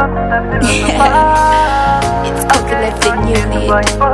It's Coconut and Unit.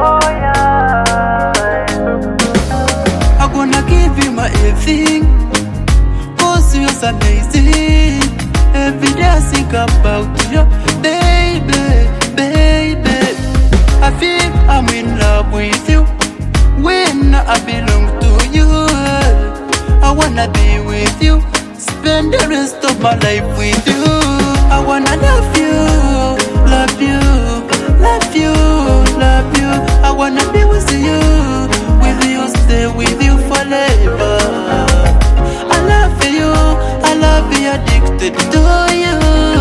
I'm gonna give you my everything, cause you're so amazing. Every day I think about you, baby, baby. I feel I'm in love with you. When I belong to you, I wanna be with you, spend the rest of my life with you. I wanna love you, love you, love you, love you. I wanna be with you, stay with you forever. I love you, addicted to you.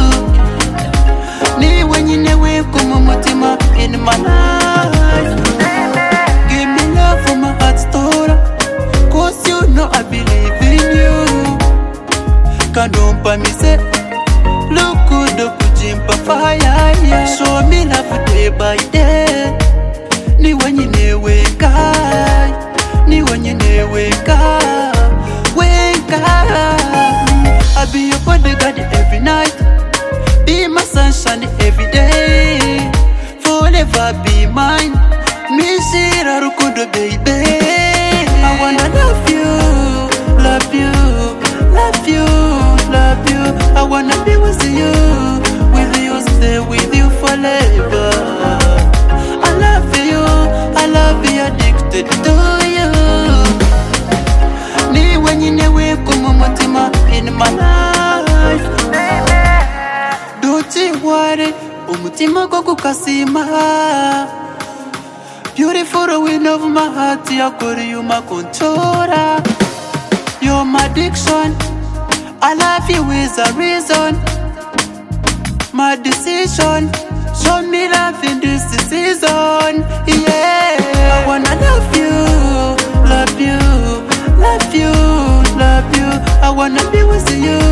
Ni wenyine we kumutima in my life. Give me love from my heart store, cause you know I believe in you. Kandompa mi se, look good kujimpa fire. Show me love day by day. Ni wenyine weka, ni wenyine weka, weka. I be your bodyguard every night, be my sunshine every day, forever be mine. Mishira rukundo baby. I wanna love you, love you, love you, love you. I wanna be with you, stay with you forever. I love you, addicted to you. Ni wenyine we kumutima in my life. Don't you worry, umutima go kukasima. Beautiful wind of my heart, I call you my controller. You're my addiction, I love you with a reason. My decision, show me love in this season, yeah. I wanna love you, love you, love you, love you. I wanna be with you,